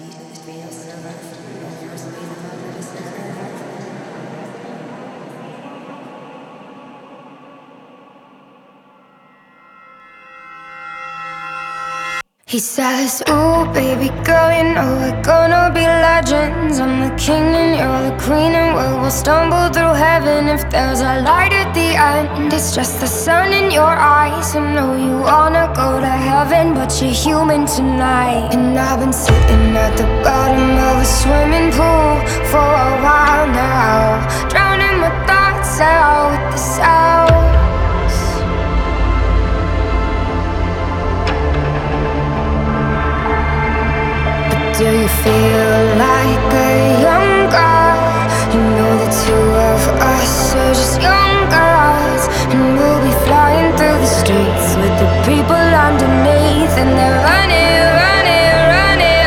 He says, ooh, baby girl, you know we're gonna be legends. I'm the king and you're the queen, and we'll stumble through heaven. If there's a light at the end, it's just the sun in your eyes. I know you wanna go to heaven, but you're human tonight. And I've been sitting at the bottom of a swimming pool for a while now, drowning my thoughts out with the sound. Do you feel like